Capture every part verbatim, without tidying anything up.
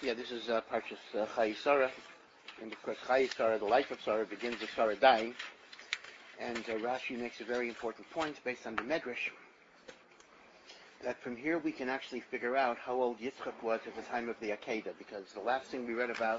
Yeah, this is uh, Parshas uh, Chayei Sarah, and of course Chayei Sarah, the life of Sarah, begins with Sarah dying, and uh, Rashi makes a very important point based on the Medrash, that from here we can actually figure out how old Yitzchak was at the time of the Akedah, because the last thing we read about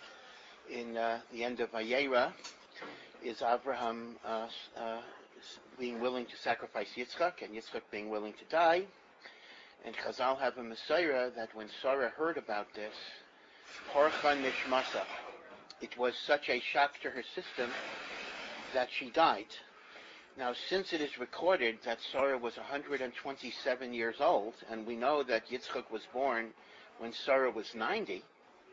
in uh, the end of Vayera is Abraham uh, uh, being willing to sacrifice Yitzchak, and Yitzchak being willing to die. And Chazal have a Messiah that when Sarah heard about this, Porcha Nishmasa, it was such a shock to her system that she died. Now, since it is recorded that Sarah was one hundred twenty-seven years old, and we know that Yitzchak was born when Sarah was ninety,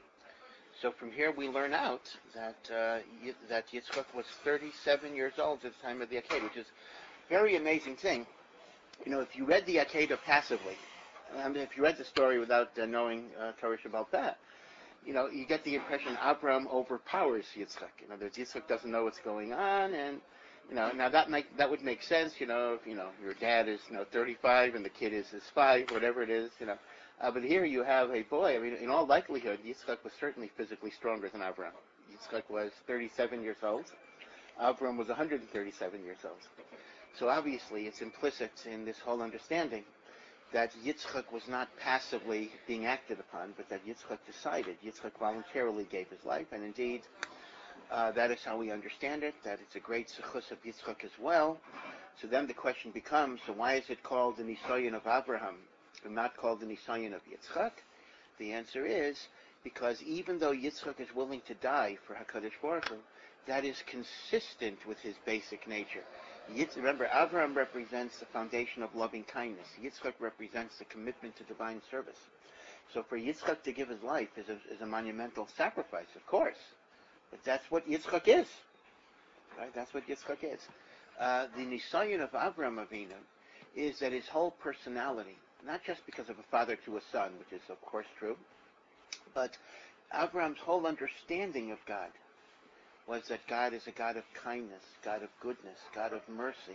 so from here we learn out that uh, y- that Yitzchak was thirty-seven years old at the time of the Akedah, which is a very amazing thing. You know, if you read the Akedah passively, I mean, if you read the story without uh, knowing uh, Torah Shabbal Peh, you know, you get the impression Abraham overpowers Yitzchak. You know, that Yitzchak doesn't know what's going on, and you know, now that make that would make sense. You know, if you know your dad is you know thirty-five and the kid is is five, whatever it is. You know, uh, but here you have a boy. I mean, in all likelihood, Yitzchak was certainly physically stronger than Abraham. Yitzchak was thirty-seven years old. Abraham was one hundred thirty-seven years old. So obviously, it's implicit in this whole understanding that Yitzchak was not passively being acted upon, but that Yitzchak decided. Yitzchak voluntarily gave his life, and indeed, uh, that is how we understand it, that it's a great sechus of Yitzchak as well. So then the question becomes, so why is it called the Nisayon of Abraham and not called the Nisayon of Yitzchak? The answer is, because even though Yitzchak is willing to die for HaKadosh Baruch Hu, that is consistent with his basic nature. Yitz, remember, Avraham represents the foundation of loving kindness. Yitzchak represents the commitment to divine service. So for Yitzchak to give his life is a, is a monumental sacrifice, of course. But that's what Yitzchak is. Right? That's what Yitzchak is. Uh, the Nisayon of Avraham Avinu is that his whole personality, not just because of a father to a son, which is of course true, but Avraham's whole understanding of God was that God is a God of kindness, God of goodness, God of mercy.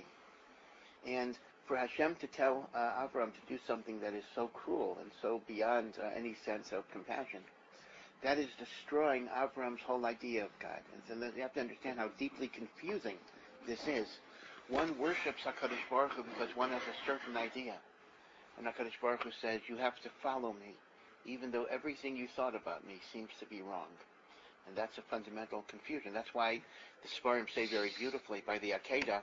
And for Hashem to tell uh, Avram to do something that is so cruel and so beyond uh, any sense of compassion, that is destroying Avram's whole idea of God. And so you have to understand how deeply confusing this is. One worships HaKadosh Baruch Hu because one has a certain idea. And HaKadosh Baruch Hu says, you have to follow me, even though everything you thought about me seems to be wrong. And that's a fundamental confusion. That's why the Sfarim say very beautifully by the Akedah,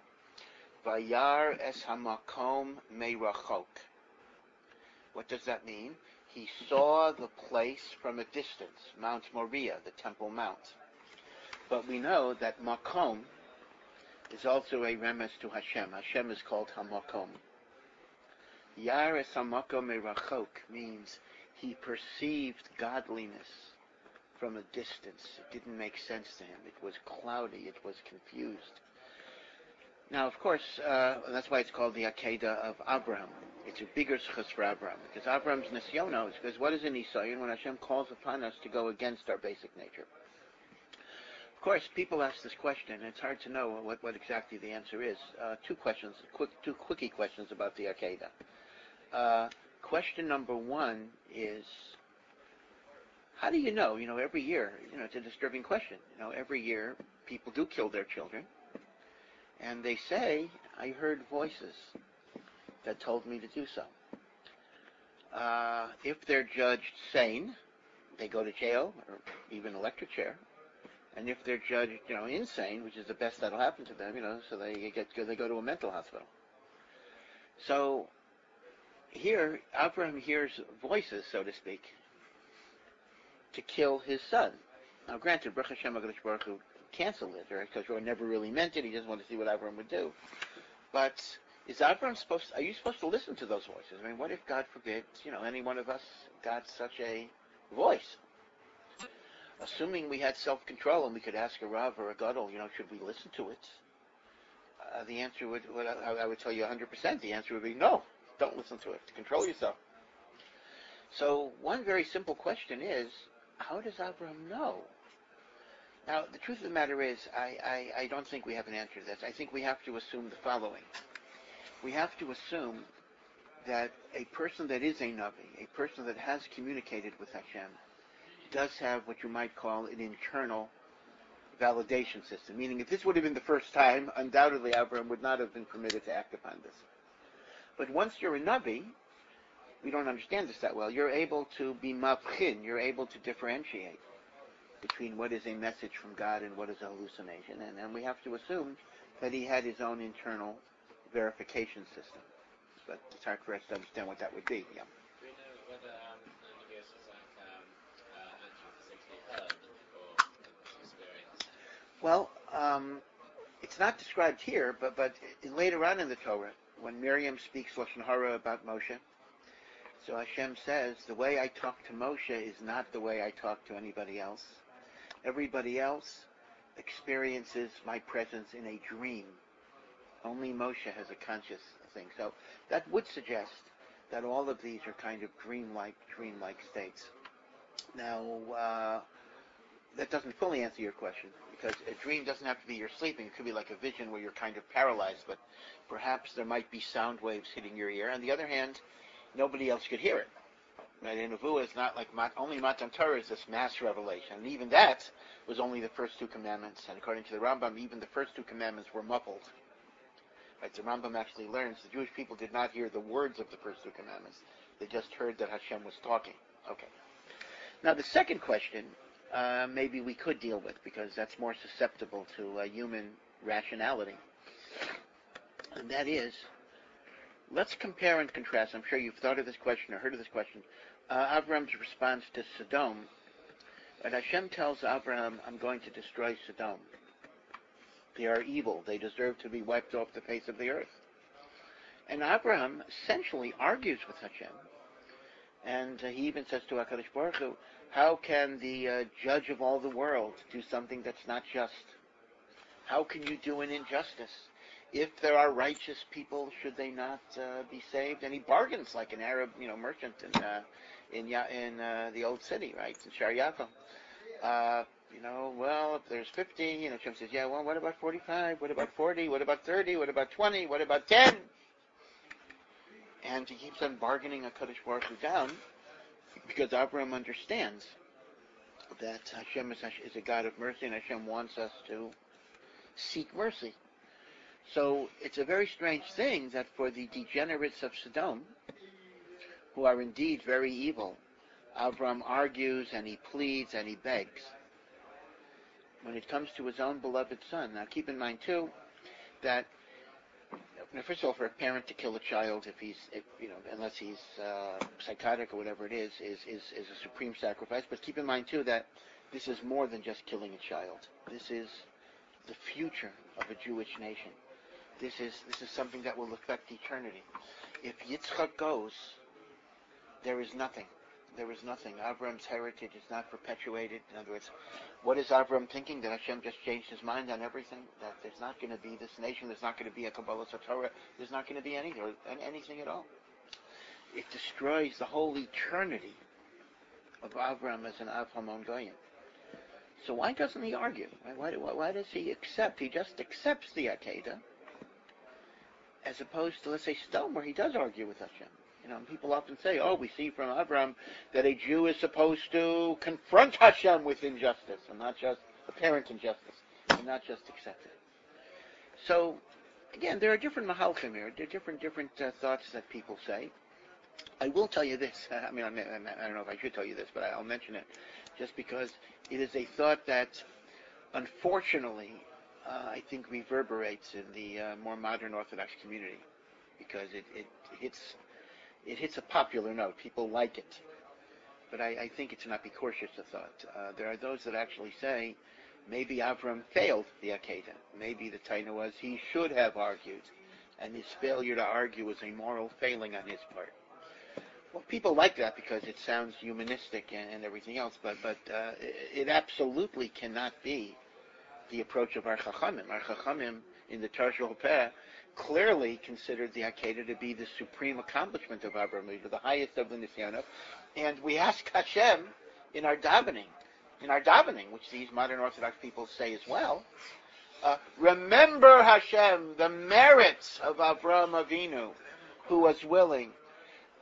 Vayar es hamakom meirachok. What does that mean? He saw the place from a distance, Mount Moriah, the Temple Mount. But we know that makom is also a remes to Hashem. Hashem is called hamakom. Yar es hamakom meirachok means he perceived godliness from a distance. It didn't make sense to him. It was cloudy. It was confused. Now, of course, uh, that's why it's called the Akedah of Abraham. It's a bigger schus for Abraham, because Abraham's nisyono is because what is a nisayon when Hashem calls upon us to go against our basic nature? Of course, people ask this question, and it's hard to know what, what exactly the answer is. Uh, two questions, quick, two quickie questions about the Akedah. Uh, question number one is, how do you know? You know, every year, you know, it's a disturbing question. You know, every year people do kill their children. And they say, I heard voices that told me to do so. Uh, if they're judged sane, they go to jail or even electric chair. And if they're judged, you know, insane, which is the best that'll happen to them, you know, so they get they go to a mental hospital. So here, Abraham hears voices, so to speak, to kill his son. Now, granted, Baruch Hashem HaKadosh Baruch Hu canceled it, right? Because he never really meant it. He just wanted to see what Abraham would do. But is Abraham supposed to, are you supposed to listen to those voices? I mean, what if, God forbid, you know, any one of us got such a voice? Assuming we had self-control and we could ask a Rav or a Gadol, you know, should we listen to it? Uh, the answer would, would I, I would tell you one hundred percent. The answer would be no, don't listen to it. Control yourself. So one very simple question is, how does Abraham know? Now, the truth of the matter is, I, I, I don't think we have an answer to this. I think we have to assume the following. We have to assume that a person that is a Navi, a person that has communicated with Hashem, does have what you might call an internal validation system. Meaning, if this would have been the first time, undoubtedly Abraham would not have been permitted to act upon this. But once you're a Navi, we don't understand this that well, you're able to be mabchin, you're able to differentiate between what is a message from God and what is a hallucination. And, and we have to assume that he had his own internal verification system. But it's hard for us to understand what that would be. Yeah. Do we know whether um, Navius was like um, uh, anthropophysically heard or experienced? Well, um, it's not described here, but, but later on in the Torah, when Miriam speaks Lashon Hara about Moshe, so Hashem says, the way I talk to Moshe is not the way I talk to anybody else. Everybody else experiences my presence in a dream. Only Moshe has a conscious thing. So that would suggest that all of these are kind of dreamlike, dreamlike states. Now, uh, that doesn't fully answer your question, because a dream doesn't have to be you're sleeping. It could be like a vision where you're kind of paralyzed, but perhaps there might be sound waves hitting your ear. On the other hand, nobody else could hear it. Right? And Nevuah is not like, mat, only Matan Torah is this mass revelation. And even that was only the first two commandments. And according to the Rambam, even the first two commandments were muffled. Right? The Rambam actually learns the Jewish people did not hear the words of the first two commandments. They just heard that Hashem was talking. Okay. Now the second question, uh, maybe we could deal with, because that's more susceptible to uh, human rationality. And that is, let's compare and contrast. I'm sure you've thought of this question or heard of this question. Uh, Avram's response to Sodom. And Hashem tells Avram, I'm going to destroy Sodom. They are evil. They deserve to be wiped off the face of the earth. And Abraham essentially argues with Hashem. And uh, he even says to HaKadosh Baruch Hu, how can the uh, judge of all the world do something that's not just? How can you do an injustice? If there are righteous people, should they not uh, be saved? And he bargains like an Arab, you know, merchant in uh, in in uh, the old city, right, in Shar Yaakov. Uh, you know, well, if there's fifty, you know, Hashem says, yeah, well, what about forty-five? What about forty? What about thirty? What about twenty? What about ten? And he keeps on bargaining HaKadosh Baruch Hu down, because Abraham understands that Hashem is, is a God of mercy, and Hashem wants us to seek mercy. So it's a very strange thing that for the degenerates of Sodom, who are indeed very evil, Avram argues and he pleads and he begs. When it comes to his own beloved son, now keep in mind too that, now first of all, for a parent to kill a child, if he's, if, you know, unless he's uh, psychotic or whatever it is, is, is, is a supreme sacrifice. But keep in mind too that this is more than just killing a child. This is the future of a Jewish nation. This is this is something that will affect eternity. If Yitzchak goes, there is nothing. There is nothing. Avram's heritage is not perpetuated. In other words, what is Avram thinking? That Hashem just changed his mind on everything? That there's not going to be this nation, there's not going to be a Kabbalah Torah, there's not going to be any, or anything at all. It destroys the whole eternity of Avram as an Avram Goyim. So why doesn't he argue? Why, why, why does he accept? He just accepts the Akedah, as opposed to, let's say, Sodom, where he does argue with Hashem. You know, people often say, oh, we see from Abraham that a Jew is supposed to confront Hashem with injustice, and not just apparent injustice, and not just accept it. So, again, there are different mahalchim here. There are different different uh, thoughts that people say. I will tell you this. I mean, I don't know if I should tell you this, but I'll mention it, just because it is a thought that, unfortunately, uh, I think reverberates in the uh, more modern Orthodox community, because it, it hits it hits a popular note. People like it, but I, I think it's not cautious a thought. Uh, there are those that actually say maybe Avram failed the Akedah. Maybe the Taina was he should have argued, and his failure to argue was a moral failing on his part. Well, people like that because it sounds humanistic and, and everything else, but but uh, it, it absolutely cannot be the approach of our Chachamim. Our Chachamim in the Torah Shel Peh clearly considered the Akedah to be the supreme accomplishment of Avraham, the highest of the Nisyanot, and we ask Hashem in our davening, in our davening, which these modern Orthodox people say as well, uh, remember Hashem, the merits of Avraham Avinu, who was willing.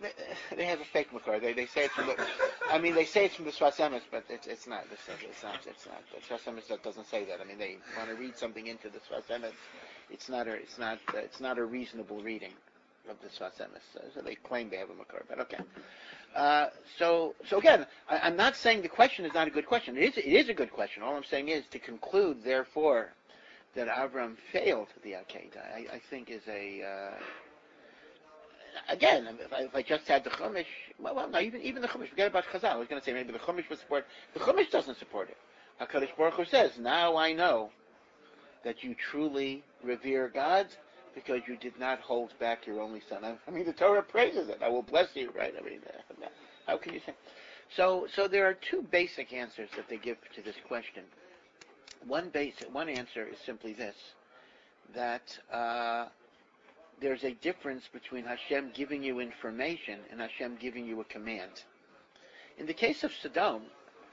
they, they have a fake Makar. They they say it's from the. I mean, they say it's from the Sfas Emes, but it's it's not. It's, it's not. It's not. The Sfas Emes doesn't say that. I mean, they want to read something into the Sfas Emes. It's not a. It's not. Uh, it's not a reasonable reading of the Sfas Emes. So, so they claim they have a Makar, but okay. Uh, so so again, I, I'm not saying the question is not a good question. It is. It is a good question. All I'm saying is to conclude, therefore, that Avram failed the Akedah, I, I think is a. Uh, Again, if I, if I just had the Chumash, well, well, no, even even the Chumash. Forget about Chazal. I was going to say maybe the Chumash would support. The Chumash doesn't support it. HaKadosh Baruch Hu says, "Now I know that you truly revere God because you did not hold back your only son." I, I mean, the Torah praises it. I will bless you, right? I mean, uh, how can you say? So, so there are two basic answers that they give to this question. One basic, one answer is simply this: that. Uh, There's a difference between Hashem giving you information and Hashem giving you a command. In the case of Sodom,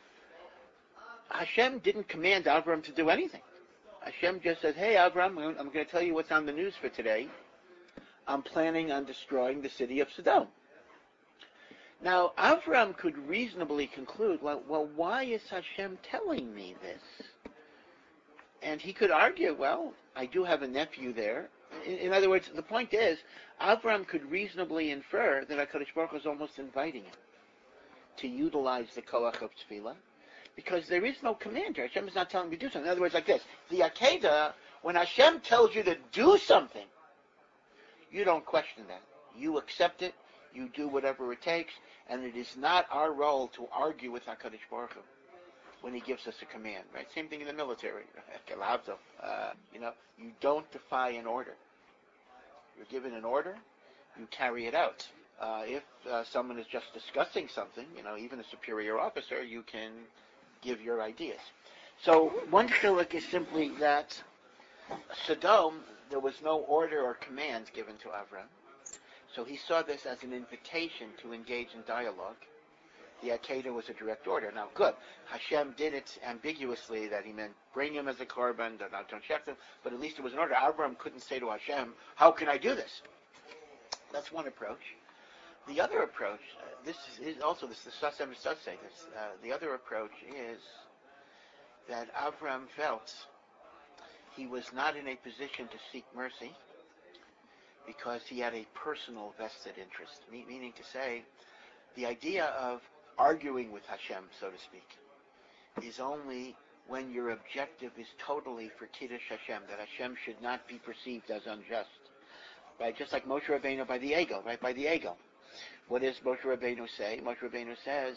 Hashem didn't command Avram to do anything. Hashem just said, "Hey, Avram, I'm going to tell you what's on the news for today. I'm planning on destroying the city of Sodom." Now, Avram could reasonably conclude, well, well, why is Hashem telling me this? And he could argue, well, I do have a nephew there. In, in other words, the point is, Avram could reasonably infer that HaKadosh Baruch Hu is almost inviting him to utilize the Koach of Tefillah, because there is no commander. Hashem is not telling him to do something. In other words, like this, the Akedah, when Hashem tells you to do something, you don't question that. You accept it, you do whatever it takes, and it is not our role to argue with HaKadosh Baruch Hu when he gives us a command, right? Same thing in the military. Uh, you know, you don't defy an order. You're given an order, you carry it out. Uh, if uh, someone is just discussing something, you know, even a superior officer, you can give your ideas. So one chiluk is simply that Sodom, there was no order or command given to Avram. So he saw this as an invitation to engage in dialogue. The Akedah was a direct order. Now, good. Hashem did it ambiguously, that he meant bring him as a korban, not don't check them, but at least it was an order. Avram couldn't say to Hashem, how can I do this? That's one approach. The other approach, uh, this is, is also, this, the Sfas Emes does say this, uh, the other approach is that Avram felt he was not in a position to seek mercy because he had a personal vested interest, Me- meaning to say, the idea of arguing with Hashem, so to speak, is only when your objective is totally for Kiddush Hashem, that Hashem should not be perceived as unjust. Right? Just like Moshe Rabbeinu by the ego, right? By the ego. What does Moshe Rabbeinu say? Moshe Rabbeinu says,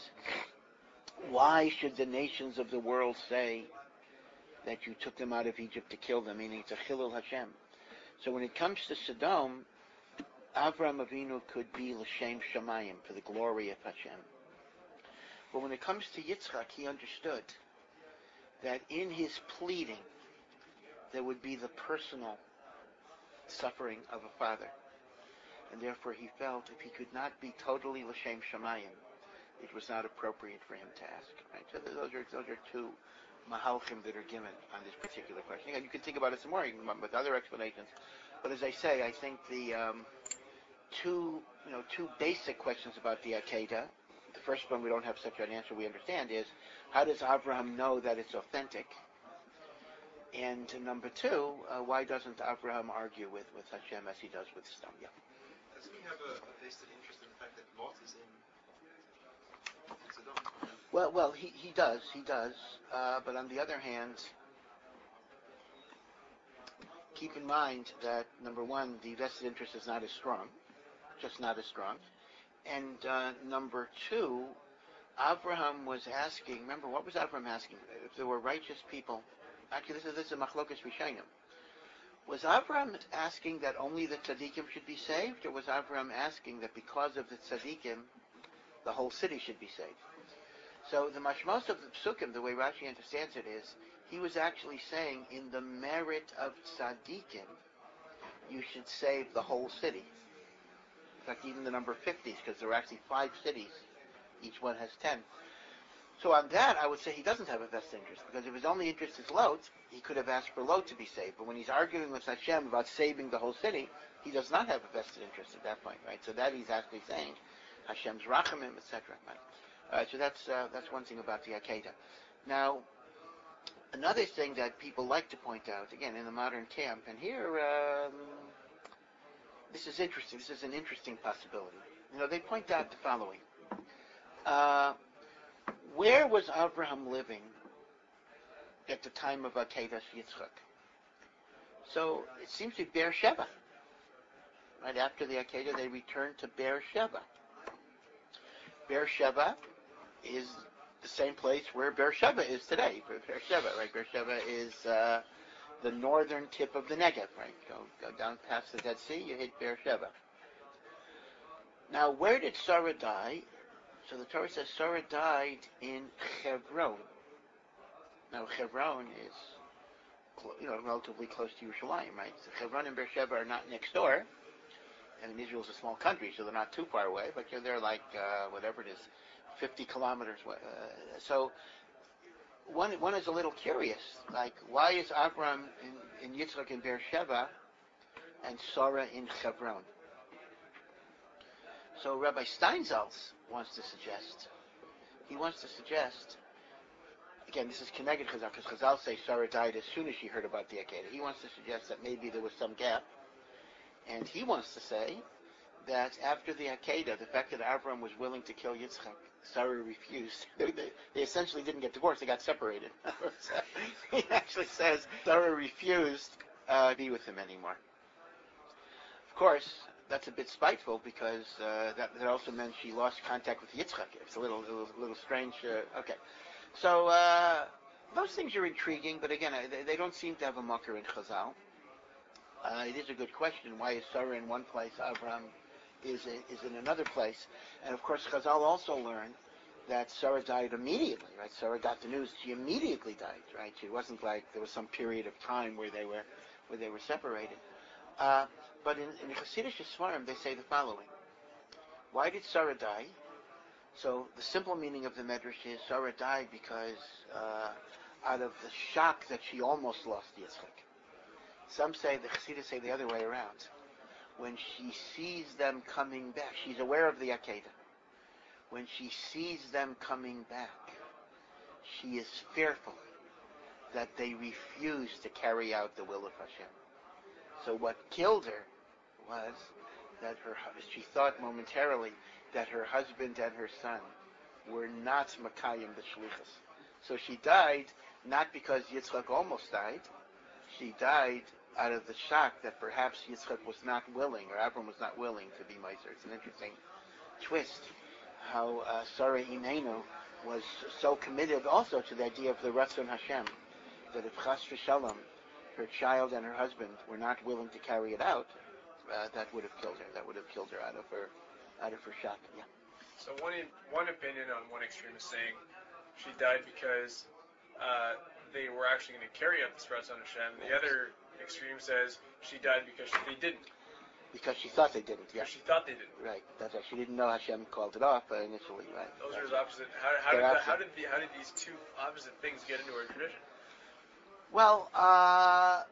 why should the nations of the world say that you took them out of Egypt to kill them? Meaning it's a Chilul Hashem. So when it comes to Sodom, Avram Avinu could be L'Shem Shamayim, for the glory of Hashem. But when it comes to Yitzchak, he understood that in his pleading, there would be the personal suffering of a father. And therefore he felt if he could not be totally L'Shem Shamayim, it was not appropriate for him to ask. Right? So those are, those are two mahalchim that are given on this particular question. Again, you can think about it some more, you can come up with other explanations. But as I say, I think the um, two, you know, two basic questions about the Akedah. The first one we don't have such an answer we understand is, how does Abraham know that it's authentic? And number two, uh, why doesn't Abraham argue with, with Hashem as he does with Sodom? Yeah. Doesn't he have a, a vested interest in the fact that Lot is in, in Sodom? Well, well, he, he does, he does. Uh, but on the other hand, keep in mind that, number one, the vested interest is not as strong, just not as strong. And uh, number two, Abraham was asking, remember, what was Abraham asking? If there were righteous people, actually this is, this is a machlokas rishonim. Was Abraham asking that only the tzaddikim should be saved, or was Abraham asking that because of the tzaddikim, the whole city should be saved? So the mashmos of the psukim, the way Rashi understands it is, he was actually saying, in the merit of tzaddikim, you should save the whole city. In fact, even the number fifties, because there are actually five cities. Each one has ten. So on that, I would say he doesn't have a vested interest, because if his only interest is Lot, he could have asked for Lot to be saved. But when he's arguing with Hashem about saving the whole city, he does not have a vested interest at that point, right? So that he's actually saying, Hashem's rachamim, et cetera. Uh, so that's uh, that's one thing about the Akedah. Now, another thing that people like to point out, again, in the modern camp, and here, um, this is interesting. This is an interesting possibility. You know, they point out the following. Uh, where was Abraham living at the time of Akedah Yitzchak? So it seems to be Beersheba. Right after the Akedah, they returned to Beersheba. Beersheba is the same place where Beersheba is today. Beersheba, right? Beersheba is uh, the northern tip of the Negev, right? Go, go down past the Dead Sea, you hit Beersheba. Now, where did Sarah die? So the Torah says Sarah died in Hebron. Now, Hebron is, you know, relatively close to Yerushalayim, right? So Hebron and Beersheba are not next door. And Israel's a small country, so they're not too far away, but you're there like, uh, whatever it is, fifty kilometers away. Uh, so one one is a little curious, like, why is Avram in, in Yitzchak in Beersheba and Sarah in Hebron? So Rabbi Steinsaltz wants to suggest, he wants to suggest, again, this is connected Chazal, because Chazal say Sarah died as soon as she heard about the Akedah. He wants to suggest that maybe there was some gap. And he wants to say that after the Akedah, the fact that Avram was willing to kill Yitzchak, Sarah refused. They, they, they essentially didn't get divorced; they got separated. So he actually says Sarah refused uh, to be with him anymore. Of course, that's a bit spiteful because uh, that, that also meant she lost contact with Yitzchak. It's a little, little, little strange. Uh, okay, so uh, those things are intriguing, but again, they, they don't seem to have a mucker in Chazal. Uh, it is a good question. Why is Sarah in one place, Abraham is in, is in another place? And of course, Chazal also learned that Sarah died immediately, right? Sarah got the news; she immediately died, right? It wasn't like there was some period of time where they were where they were separated. Uh, but in, in Hasidic Svarim, they say the following: why did Sarah die? So the simple meaning of the Medrash is Sarah died because uh, out of the shock that she almost lost Yitzchak. Some say, the Chassidim say the other way around. When she sees them coming back, she's aware of the Akedah. When she sees them coming back, she is fearful that they refuse to carry out the will of Hashem. So what killed her was that her she thought momentarily that her husband and her son were not Makayim the Shlichus. So she died not because Yitzchak almost died. She died out of the shock that perhaps Yitzchak was not willing, or Avram was not willing to be Meiser. It's an interesting twist how uh, Sarah Imenu was so committed also to the idea of the Ratzon Hashem, that if Chas v'Shalom, her child and her husband were not willing to carry it out, uh, that would have killed her. That would have killed her out of her, out of her shock. Yeah. So one in, one opinion on one extreme is saying she died because uh, they were actually going to carry out this Ratzon Hashem. The other extreme says she died because she, they didn't. Because she thought they didn't, yeah. Because she thought they didn't. Right. That's right. She didn't know Hashem called it off uh, initially, right. Those That's are opposite. How, how, did, opposite. how, did the, how did these two opposite things get into our tradition? Well, uh, I,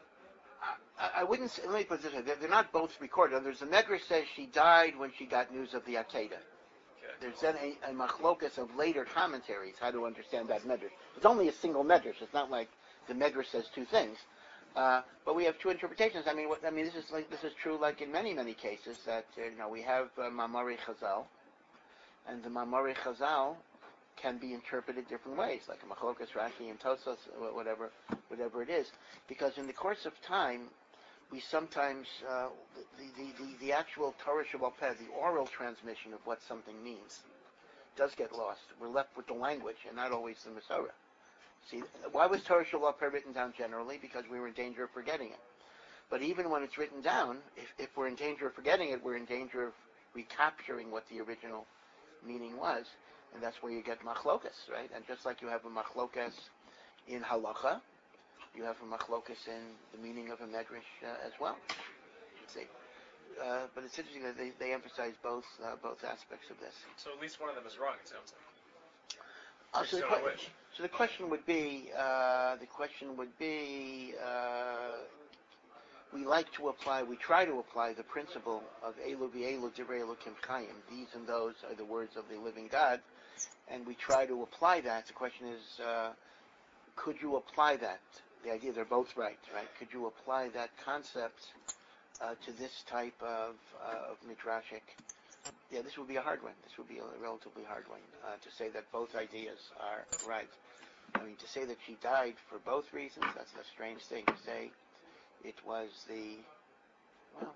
I wouldn't say, let me put it this way. They're, they're not both recorded. There's a Medrash says she died when she got news of the Akedah. Okay. There's then a, a machlokas of later commentaries how to understand that Medrash. It's only a single Medrash. It's not like the Medrash says two things. Uh, but we have two interpretations. I mean, what, I mean, this is like this is true, like in many, many cases. That uh, you know, we have uh, Mamari Chazal, and the Mamari Chazal can be interpreted different ways, like a Machlokas, Rashi, and Tosos, whatever, whatever it is. Because in the course of time, we sometimes uh, the, the, the the actual Torah Shabbat Peh, the oral transmission of what something means, does get lost. We're left with the language and not always the Masorah. See, why was Torah Shabbat Peh written down generally? Because we were in danger of forgetting it. But even when it's written down, if, if we're in danger of forgetting it, we're in danger of recapturing what the original meaning was. And that's where you get machlokas, right? And just like you have a machlokas in halacha, you have a machlokas in the meaning of a medrash uh, as well. See, uh, but it's interesting that they, they emphasize both uh, both aspects of this. So at least one of them is wrong, it sounds like. Uh, so, the So que- which? so the question would be, uh, the question would be, uh, we like to apply, we try to apply the principle of Elu v'Elu divrei Elokim Chayim. These and those are the words of the living God, and we try to apply that. The question is, uh, could you apply that? The idea they're both right, right? Could you apply that concept uh, to this type of, uh, of midrashic? Yeah, this would be a hard one. This would be a relatively hard one uh, to say that both ideas are right. I mean, to say that she died for both reasons, that's a strange thing to say. It was the, well,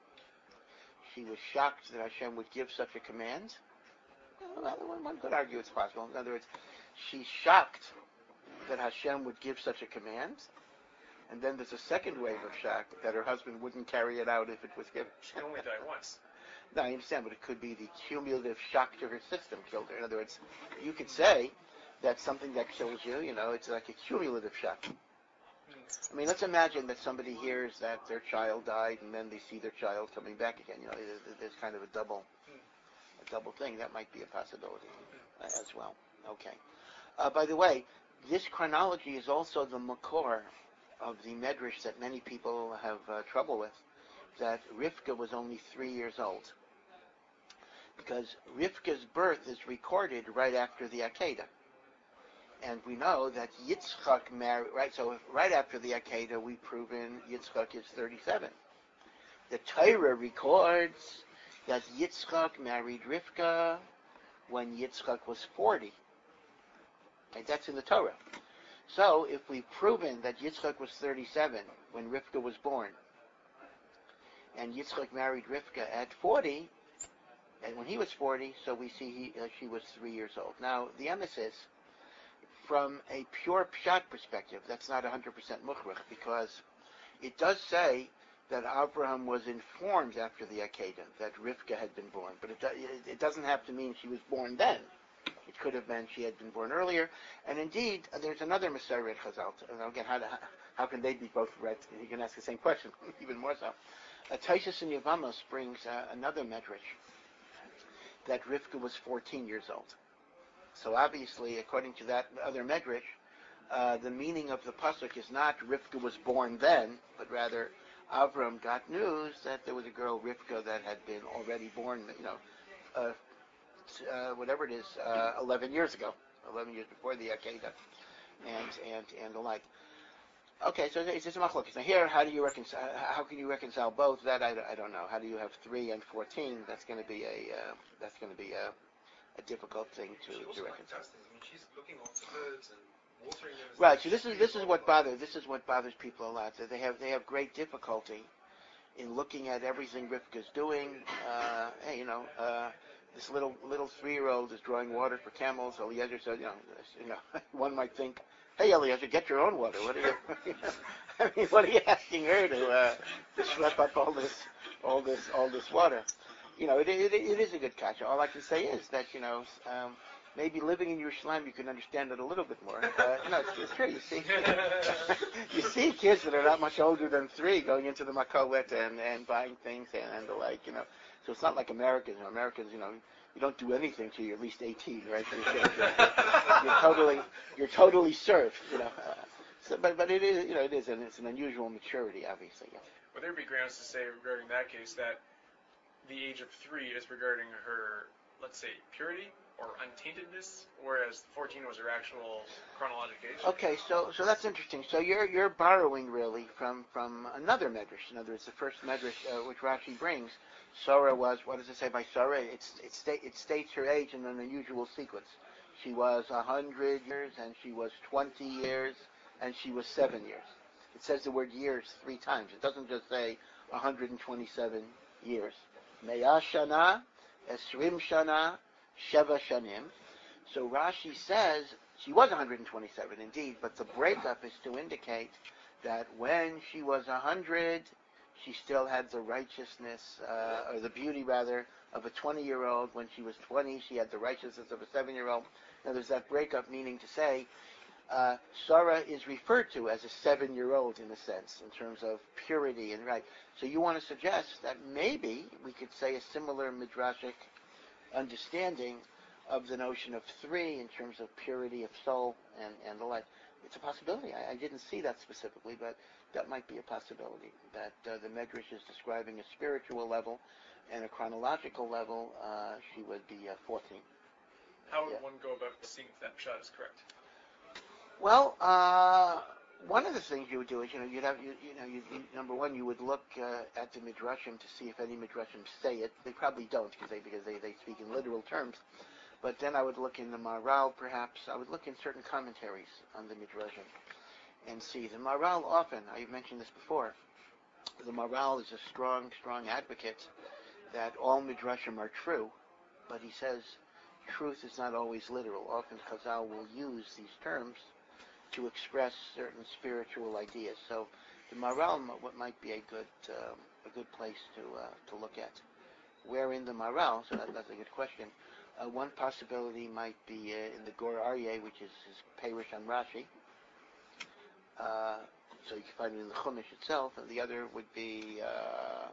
she was shocked that Hashem would give such a command. Well, one, one could argue it's possible. In other words, she's shocked that Hashem would give such a command. And then there's a second wave of shock that her husband wouldn't carry it out if it was given. She can only die once. No, I understand, but it could be the cumulative shock to her system killed her. In other words, you could say that something that kills you, you know, it's like a cumulative shock. I mean, let's imagine that somebody hears that their child died, and then they see their child coming back again. You know, there's kind of a double, a double thing. That might be a possibility uh, as well. Okay. Uh, by the way, this chronology is also the makor of the medrash that many people have uh, trouble with, that Rivka was only three years old. Because Rivka's birth is recorded right after the Akedah. And we know that Yitzchak married, right, so if, right after the Akedah, we've proven Yitzchak is thirty-seven. The Torah records that Yitzchak married Rivka when Yitzchak was forty. And that's in the Torah. So, if we've proven that Yitzchak was thirty-seven when Rivka was born, and Yitzchak married Rivka at forty, and when he was forty, so we see he, uh, she was three years old. Now, the emphasis, from a pure pshat perspective, that's not one hundred percent mukhrach, because it does say that Abraham was informed after the Akedah that Rivka had been born, but it, do, it, it doesn't have to mean she was born then. It could have been she had been born earlier, and indeed, uh, there's another Maseret Chazal. And again, how, how, how can they be both right? You can ask the same question, even more so. Uh, Taisus and Yevamos brings uh, another medrash that Rivka was fourteen years old. So obviously, according to that other medrash, uh, the meaning of the pasuk is not Rivka was born then, but rather Avram got news that there was a girl, Rivka, that had been already born, you know, uh, uh, whatever it is, uh, eleven years ago, eleven years before the Akedah, and and and the like. Okay, so it's just a machlokes. Now here, how do you reconcile? How can you reconcile both? That I, I don't know. How do you have three and fourteen? That's going to be a uh, that's going to be a a difficult thing to, She to also reconcile. like I mean, she's looking after birds and watering them. and Right. stuff. So this is She's this is really what well- bothers this is what bothers people a lot. That they have they have great difficulty in looking at everything Rivka's doing. Uh, hey, you know, uh, this little little three year old is drawing water for camels. Eliezer said, you know, you know, one might think, hey Eliezer, get your own water. What are you? I mean, what are you asking her to uh, to schlep up all this all this all this water? You know, it, it, it is a good catch. All I can say is that, you know, um, maybe living in Yerushalayim, you can understand it a little bit more. Uh, you know, it's, it's true. You see, you see kids that are not much older than three going into the makolet and, and buying things and, and the like. You know, so it's not like Americans. You know, Americans, you know, you don't do anything till you're at least eighteen, right? So you're, you're, you're totally, you're totally served. You know, uh, so, but but it is, you know, it is, and it's an unusual maturity, obviously. Yeah. Would there be grounds to say regarding that case that the age of three is regarding her, let's say, purity or untaintedness, whereas fourteen was her actual chronologic age? Okay, so so that's interesting. So you're you're borrowing really from, from another medrash. In other words, the first medrash uh, which Rashi brings. Sarah was, what does it say by Sarah? It's, it, sta- it states her age in an unusual sequence. She was one hundred years, and she was twenty years, and she was seven years. It says the word years three times. It doesn't just say one hundred twenty-seven years. Me'ah shana, esrim shana, sheva shanim. So Rashi says she was one hundred twenty-seven indeed, but the breakup is to indicate that when she was one hundred, she still had the righteousness, uh, or the beauty rather, of a twenty-year-old. When she was twenty, she had the righteousness of a seven-year-old. Now there's that breakup, meaning to say, uh, Sarah is referred to as a seven-year-old in a sense, in terms of purity and right. So you want to suggest that maybe we could say a similar midrashic understanding of the notion of three in terms of purity of soul and, and the like. it's a possibility. I, I didn't see that specifically, but that might be a possibility. That uh, the Medrash is describing a spiritual level, and a chronological level, uh, she would be uh, fourteen. How would Yeah. one go about seeing if that shot is correct? Well, uh, one of the things you would do is, you know, you'd have, you, you know, you, you, number one, you would look uh, at the midrashim to see if any midrashim say it. They probably don't because they because they, they speak in literal terms. But then I would look in the Maharal, perhaps. I would look in certain commentaries on the midrashim and see. The Maharal often, I've mentioned this before, the Maharal is a strong, strong advocate that all midrashim are true, but he says truth is not always literal. Often Chazal will use these terms to express certain spiritual ideas. So the Maharal what might be a good um, a good place to uh, to look at. Where in the Maharal? So that, that's a good question. Uh, one possibility might be uh, in the Gur Aryeh, which is his Perush on Rashi. Uh, so you can find it in the Chumash itself, and the other would be uh,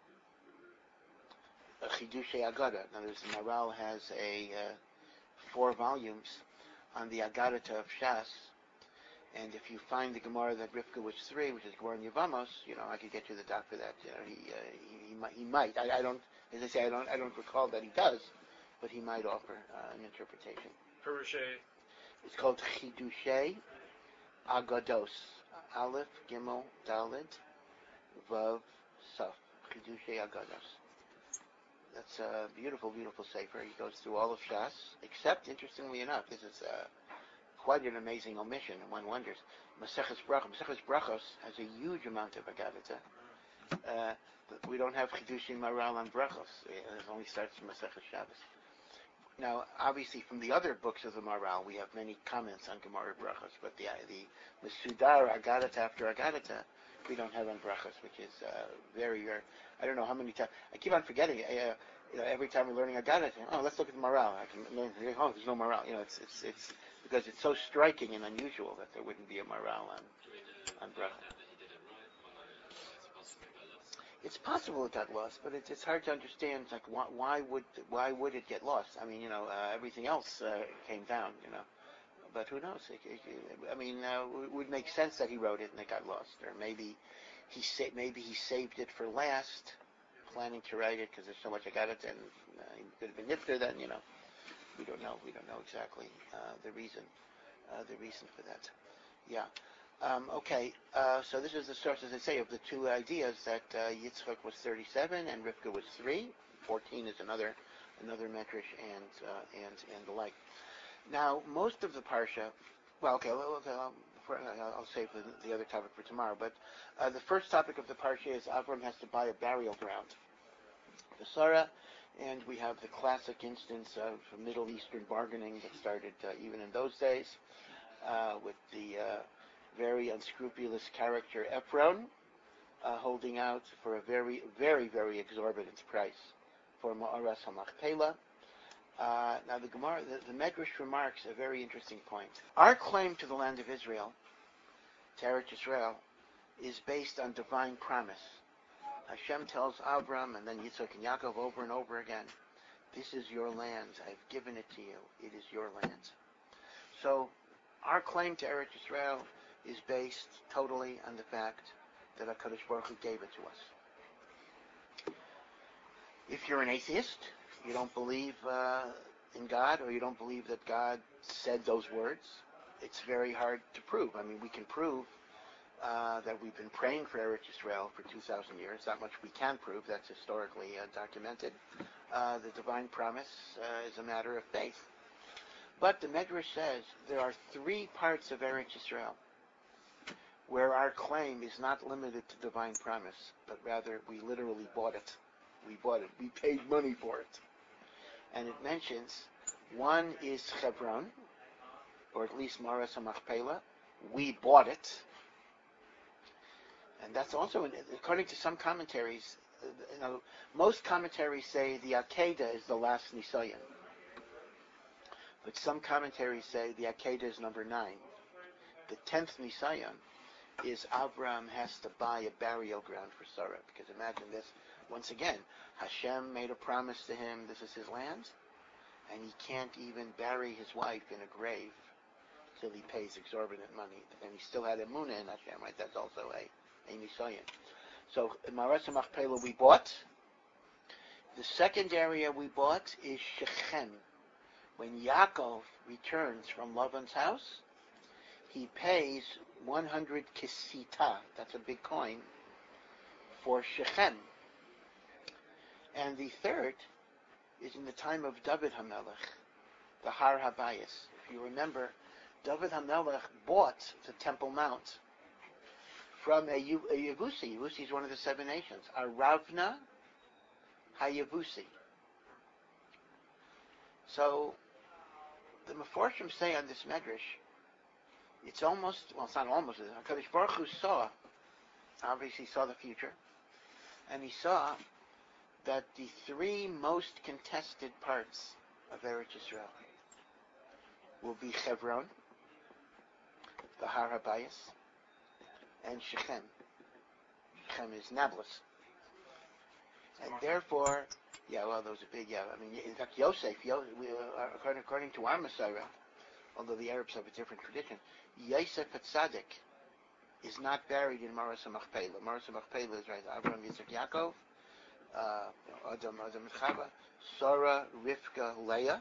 a Chidushei Agada. In other words, the Maharal has a uh, four volumes on the Agadata of Shas. And if you find the Gemara that Rivka was three, which is Gemara in Yevamos, you know, I could get you the doc for that. You know, he, uh, he, he might, he might. I, I don't, as I say, I don't, I don't recall that he does, but he might offer uh, an interpretation. Perushay. It's called Chidushei Agados. Aleph, Gimel, Dalet, Vav, Saf. Chidushei Agados. That's a beautiful, beautiful sefer. He goes through all of Shas, except, interestingly enough, this is uh, quite an amazing omission, and one wonders. Maseches Brachos. Maseches Brachos has a huge amount of Agadata. Uh, we don't have Chidushei Maharal on Brachos. It only starts from Maseches Shabbos. Now, obviously, from the other books of the Maharal, we have many comments on Gemara Brachos, but the the Mesudar Agadata after Agadata, we don't have on Brachos, which is uh, very rare. I don't know how many times. I keep on forgetting. Uh, you know, every time we're learning Agadata, oh, let's look at the Maharal. I can learn. Oh, there's no Maharal. You know, it's it's it's because it's so striking and unusual that there wouldn't be a Maharal on on Brachos. It's possible it got lost, but it's, it's hard to understand. Like, why, why would why would it get lost? I mean, you know, uh, everything else uh, came down, you know. But who knows? It, it, it, I mean, uh, it would make sense that he wrote it and it got lost, or maybe he sa- maybe he saved it for last, planning to write it because there's so much I got it, and uh, he could have been nifter then, you know. We don't know. We don't know exactly uh, the reason uh, the reason for that. Yeah. Um, okay, uh, so this is the source, as I say, of the two ideas that uh, Yitzchak was thirty-seven and Rivka was three. fourteen is another another metric, and uh, and and the like. Now, most of the parsha, well, okay, well, okay I'll, for, I'll save the, the other topic for tomorrow. But uh, the first topic of the parsha is Avram has to buy a burial ground for Sarah, and we have the classic instance of Middle Eastern bargaining that started uh, even in those days uh, with the uh, very unscrupulous character Ephron, uh, holding out for a very, very, very exorbitant price for Ma'aras HaMachpelah. Uh, now the Gemara, the, the Medrash remarks a very interesting point. Our claim to the land of Israel, to Eretz Israel, is based on divine promise. Hashem tells Abram and then Yitzchak and Yaakov over and over again, this is your land, I've given it to you, it is your land. So our claim to Eretz Israel is based totally on the fact that HaKadosh Baruch Hu gave it to us. If you're an atheist, you don't believe uh, in God, or you don't believe that God said those words, it's very hard to prove. I mean, we can prove uh, that we've been praying for Eretz Israel for two thousand years. That much we can prove. That's historically uh, documented. Uh, the divine promise uh, is a matter of faith. But the Medrash says there are three parts of Eretz Israel where our claim is not limited to divine promise, but rather we literally bought it. We bought it. We paid money for it. And it mentions one is Hebron, or at least Ma'aras HaMachpelah. We bought it. And that's also, according to some commentaries, you know, most commentaries say the Akedah is the last Nisayan. But some commentaries say the Akedah is number nine. The tenth Nisayan is Abraham has to buy a burial ground for Sarah. Because imagine this, once again, Hashem made a promise to him, this is his land, and he can't even bury his wife in a grave till he pays exorbitant money. And he still had emunah in Hashem, right? That's also a, a nisayon. So, Maras Machpelah we bought. The second area we bought is Shechem. When Yaakov returns from Lavan's house, he pays one hundred kesita, that's a big coin, for Shechem. And the third is in the time of David HaMelech, the Har Habayis. If you remember, David HaMelech bought the Temple Mount from a, a Yevusi. Yevusi is one of the seven nations. Aravna HaYevusi. So, the Meforshim say on this Medrash, it's almost, well, it's not almost, HaKadosh Baruch Hu saw, obviously saw the future, and he saw that the three most contested parts of Eretz Yisrael will be Hebron, the Har Habayis, and Shechem. Shechem is Nablus. And therefore, yeah, well, those are big, yeah. I mean, in fact, Yosef, Yo, we, uh, according, according to our Messiah, although the Arabs have a different tradition, Yosef Tzaddik is not buried in Maras HaMachpelah. Maras HaMachpelah is right, Abraham, Yitzchak, Yaakov, uh, Adam, Adam, and Chava, Sarah, Rivka, Leah,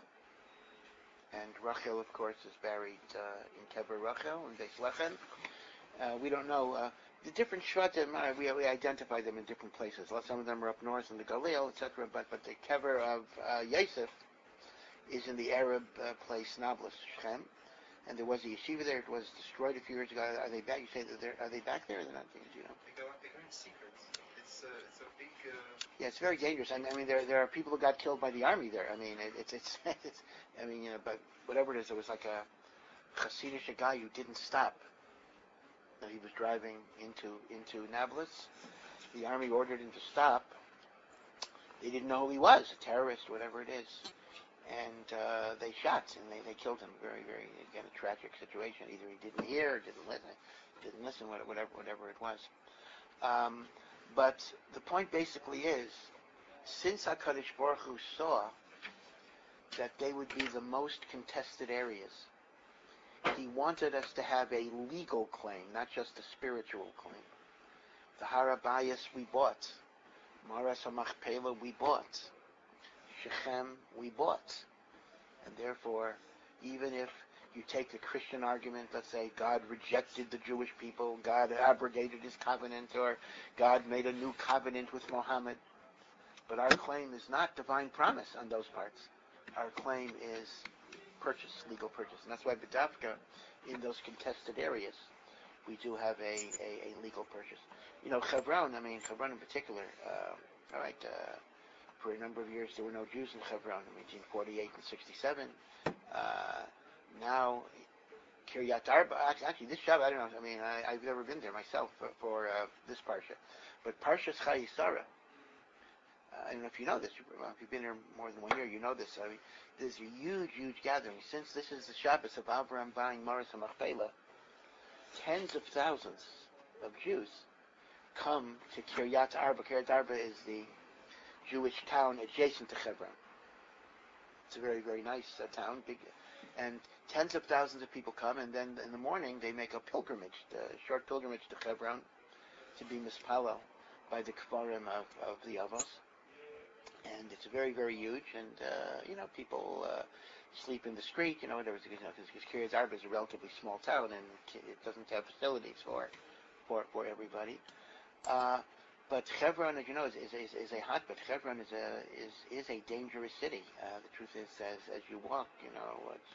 and Rachel, of course, is buried uh, in Kever Rachel in Beis Lechem. Uh, we don't know. Uh, the different Shvatim, uh, we, we identify them in different places. Some of them are up north in the Galil, et cetera. But, but the Kever of uh, Yosef is in the Arab uh, place Nablus, Shechem. And there was a yeshiva there. It was destroyed a few years ago. Are they back? You say that they're, are they back there? Or they're not? Do you know? They go, they go in secret. It's a, it's a big. Uh... Yeah, it's very dangerous. I mean, I mean, there there are people who got killed by the army there. I mean, it, it's it's it's. I mean, you know, but whatever it is, it was like a Hasidic guy who didn't stop. He was driving into into Nablus. The army ordered him to stop. They didn't know who he was, a terrorist, whatever it is. And uh, they shot and they, they killed him. Very, very, again, a tragic situation. Either he didn't hear, or didn't listen, didn't listen, whatever, whatever it was. Um, but the point basically is, since HaKadosh Baruch Hu saw that they would be the most contested areas, he wanted us to have a legal claim, not just a spiritual claim. The Har Habayis we bought. Maras HaMachpelah we bought. Shechem we bought. And therefore, even if you take the Christian argument, let's say God rejected the Jewish people, God abrogated his covenant, or God made a new covenant with Muhammad, but our claim is not divine promise on those parts. Our claim is purchase, legal purchase. And that's why B'davka, in those contested areas, we do have a, a, a legal purchase. You know, Hebron, I mean, Hebron in particular, uh, all right, uh, for a number of years there were no Jews in Hebron, in nineteen forty-eight and sixty-seven. Uh, now, Kiryat Arba, actually this Shabbat, I don't know, I mean, I, I've never been there myself for, for uh, this Parsha, but Parshas Chayei Sarah, uh, I don't know if you know this, if you've been there more than one year, you know this, I mean, there's a huge, huge gathering. Since this is the Shabbos of Avraham buying Maras HaMachpelah, tens of thousands of Jews come to Kiryat Arba. Kiryat Arba is the Jewish town adjacent to Hebron. It's a very, very nice uh, town, big, and tens of thousands of people come, and then in the morning they make a pilgrimage, a short pilgrimage to Hebron, to be mispalel by the Kvarim of, of the Avos. And it's very, very huge, and, uh, you know, people uh, sleep in the street, you know, whatever, because you know, Kiryat Arba is a relatively small town, and it doesn't have facilities for for, for everybody. Uh, but Hebron, as you know, is, is, is, is a hotbed. Hebron is a is, is a dangerous city. Uh, the truth is, as as you walk, you know, it's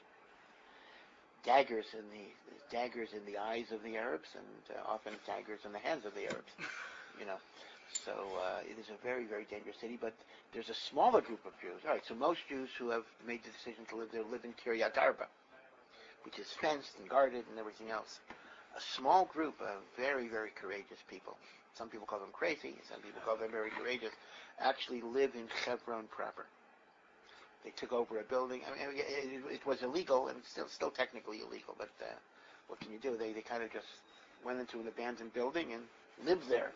daggers in the daggers in the eyes of the Arabs, and uh, often daggers in the hands of the Arabs. You know, so uh, it is a very, very dangerous city. But there's a smaller group of Jews. All right, so most Jews who have made the decision to live there live in Kiryat Arba, which is fenced and guarded and everything else. A small group of very, very courageous people. Some people call them crazy, some people call them very courageous, actually live in Hebron proper. They took over a building. I mean, it, it was illegal, and still still technically illegal, but uh, what can you do? They, they kind of just went into an abandoned building and lived there.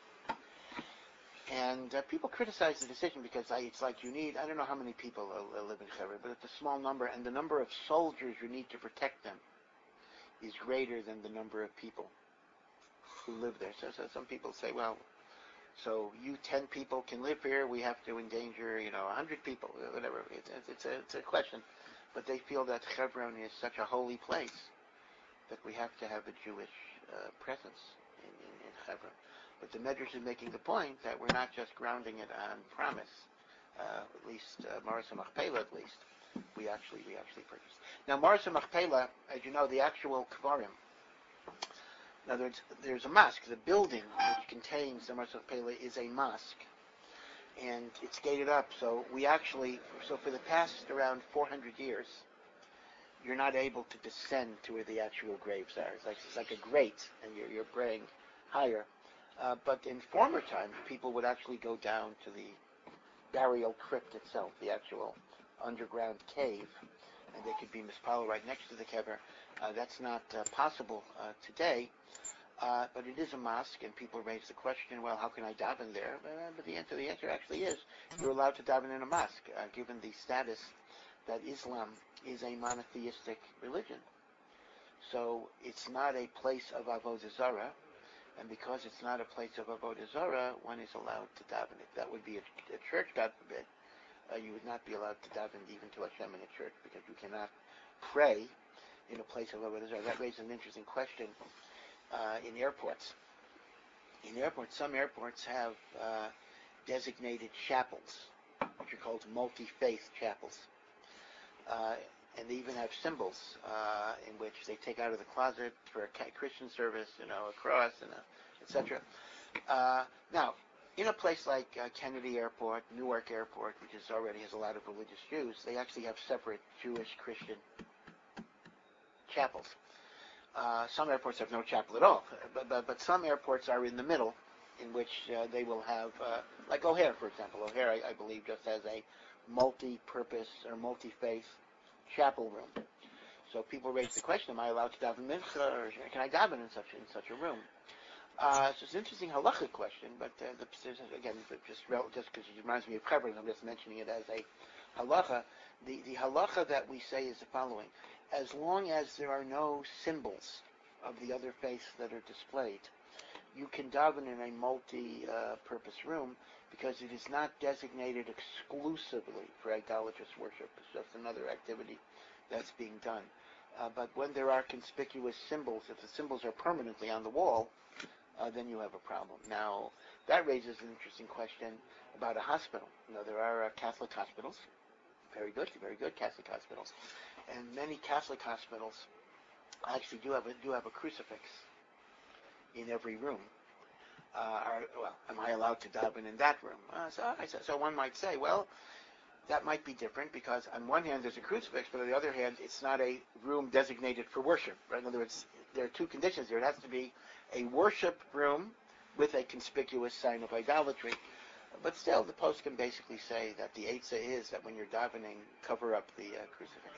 And uh, people criticize the decision because I, it's like you need, I don't know how many people uh, live in Hebron, but it's a small number, and the number of soldiers you need to protect them is greater than the number of people who live there. So, so some people say, well, so you ten people can live here, we have to endanger, you know, one hundred people, whatever. It's, it's, a, it's a question. But they feel that Hebron is such a holy place that we have to have a Jewish uh, presence in, in, in Hebron. But the Medrash is making the point that we're not just grounding it on promise, uh, at least uh, Maris Machpelah at least. We actually we actually purchased. Now Maris Machpelah, as you know, the actual Kvarim. In other words, there's a mosque. The building which contains the Maris Machpelah is a mosque, and it's gated up. So we actually, so for the past around four hundred years, you're not able to descend to where the actual graves are. It's like it's like a grate, and you're you're praying higher. Uh, but in former times, people would actually go down to the burial crypt itself, the actual underground cave, and they could be mispal right next to the kever. Uh, that's not uh, possible uh, today, uh, but it is a mosque, and people raise the question, well, how can I daven there? Uh, but the answer, the answer actually is, you're allowed to daven in a mosque, uh, given the status that Islam is a monotheistic religion. So it's not a place of avodah zarah, and because it's not a place of avodah zarah, one is allowed to daven it. That would be a, a church, God forbid. Uh, you would not be allowed to daven even to Hashem in a church, because you cannot pray in a place of avodah zarah. That raises an interesting question uh, in airports. In airports, some airports have uh, designated chapels, which are called multi-faith chapels. Uh, and they even have symbols uh, in which they take out of the closet for a Christian service, you know, a cross, and et cetera. Uh, now, in a place like uh, Kennedy Airport, Newark Airport, which is already has a lot of religious Jews, they actually have separate Jewish Christian chapels. Uh, some airports have no chapel at all, but, but, but some airports are in the middle, in which uh, they will have, uh, like O'Hare, for example. O'Hare, I, I believe, just has a multi-purpose or multi-faith chapel room. So people raise the question: am I allowed to daven mincha, or can I daven in such in such a room? Uh, so it's an interesting halachic question, but uh, the, again, just just because it reminds me of Hebron, I'm just mentioning it as a halacha. The the halacha that we say is the following: as long as there are no symbols of the other faiths that are displayed, you can daven in a multi-purpose uh, room, because it is not designated exclusively for idolatrous worship. It's just another activity that's being done. Uh, but when there are conspicuous symbols, if the symbols are permanently on the wall, uh, then you have a problem. Now, that raises an interesting question about a hospital. You know, there are uh, Catholic hospitals, very good, very good Catholic hospitals, and many Catholic hospitals actually do have a, do have a crucifix in every room. Uh, are, well, am I allowed to daven in that room? Uh, so, I, so one might say, well, that might be different, because on one hand there's a crucifix, but on the other hand it's not a room designated for worship. Right? In other words, there are two conditions here. It has to be a worship room with a conspicuous sign of idolatry. But still, the post can basically say that the eitzah is that when you're davening, cover up the uh, crucifix.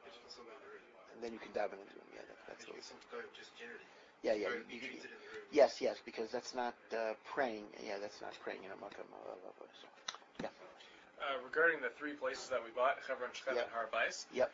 And then you can daven in the room. Yeah, that, that's what it's just generally. Yeah, yeah. You, you, yes, yes, because that's not uh, praying. Yeah, that's not praying in a makam. So, yeah. Uh, regarding the three places that we bought, Hebron, Shechem, Yep. and Har Bais, Yep.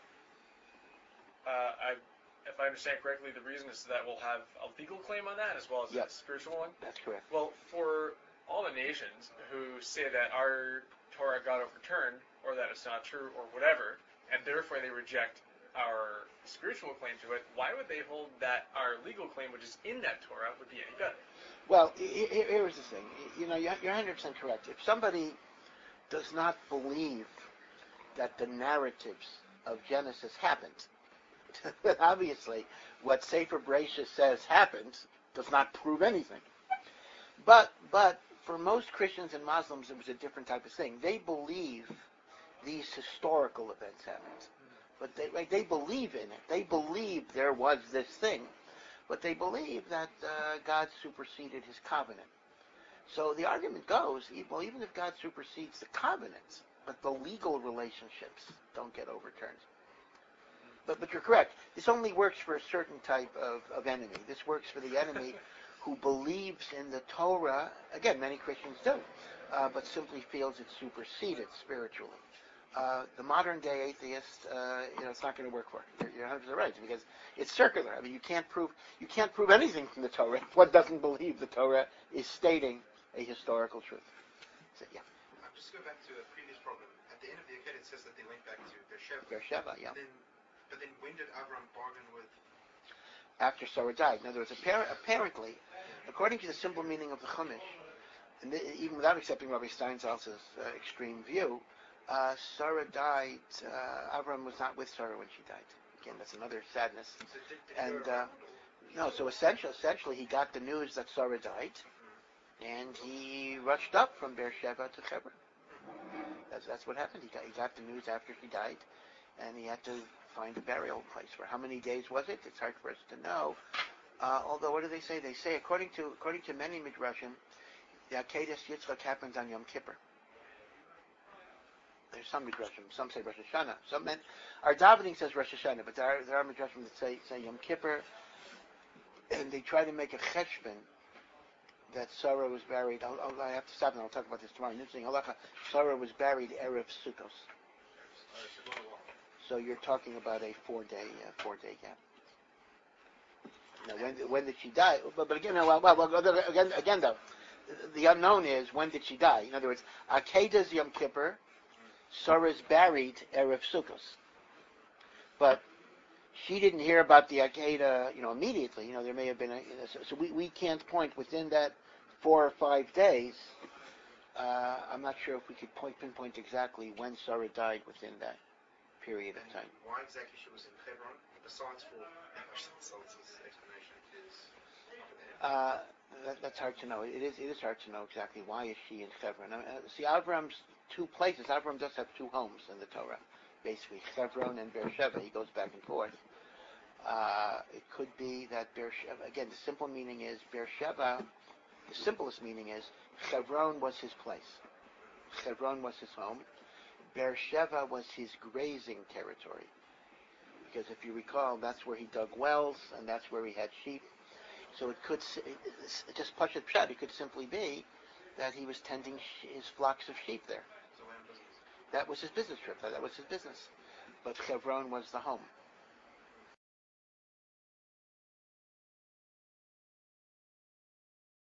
uh, I, if I understand correctly, the reason is that we'll have a legal claim on that as well as Yep. a spiritual one. That's correct. Well, for all the nations who say that our Torah got overturned, or that it's not true, or whatever, and therefore they reject our spiritual claim to it, why would they hold that our legal claim, which is in that Torah, would be any better? Well, here's the thing. You know, you're one hundred percent correct. If somebody does not believe that the narratives of Genesis happened, then obviously what Sefer Bereshit says happened does not prove anything. But, but for most Christians and Muslims, it was a different type of thing. They believe these historical events happened. But they like, they believe in it. They believe there was this thing. But they believe that uh, God superseded his covenant. So the argument goes, well, even if God supersedes the covenants, but the legal relationships don't get overturned. But but you're correct. This only works for a certain type of, of enemy. This works for the enemy who believes in the Torah. Again, many Christians do, uh, but simply feels it's superseded spiritually. uh, the modern day atheist, uh, you know, it's not going to work for. You're, you're one hundred percent right because it's circular. I mean, you can't prove you can't prove anything from the Torah. What doesn't believe the Torah is stating a historical truth. So, yeah. I'll just go back to a previous problem. At the end of the Aked, it says that they went back to Beersheba. Beersheba, yeah. Then, but then when did Avram bargain with? After Sarah died. In other words, appar- apparently, according to the simple meaning of the Chumash, and th- even without accepting Rabbi Steinsaltz's uh, extreme view, uh, Sarah died. Uh, Avram was not with Sarah when she died. Again, that's another sadness. So did, did he And go uh, around, or- no, so essentially, essentially, he got the news that Sarah died, and he rushed up from Beersheba to Hebron. That's that's what happened. He got he got the news after she died, and he had to find a burial place. For how many days was it? It's hard for us to know. Uh, although, what do they say? They say according to according to many midrashim, the Akedas Yitzchak happens on Yom Kippur. There's some midrashim. Some say Rosh Hashanah. Some men, our davening says Rosh Hashanah, but there are there are midrashim that say say Yom Kippur, and they try to make a cheshbon that Sarah was buried. I'll, I'll, I have to stop and I'll talk about this tomorrow. Interesting halacha. Sarah was buried erev Sukkos. So you're talking about a four-day uh, four-day gap. Now, when when did she die? But, but again, well, well, well, again, again, though, the unknown is when did she die? In other words, Akeda's Yom Kippur, Sarah's buried erev Sukkos, but she didn't hear about the Akeda, you know, immediately. You know, there may have been a, you know, so, so we, we can't point within that four or five days. Uh, I'm not sure if we could point pinpoint exactly when Sarah died within that period of time. Why exactly she was in Hebron? Besides for Salz's explanation is. Uh, that, that's hard to know. It is it is hard to know exactly why is she in Hebron. Uh, see, Avram's two places. Avram does have two homes in the Torah, basically Hebron and Beersheba. He goes back and forth. Uh, it could be that Beersheba. Again, the simple meaning is Beersheba. The simplest meaning is Hebron was his place. Hebron was his home. Beersheba was his grazing territory. Because if you recall, that's where he dug wells, and that's where he had sheep. So it could, it, it just Pashat Pshat, it could simply be that he was tending sh- his flocks of sheep there. So when business. That was his business trip. That, that was his business. But Hebron was the home.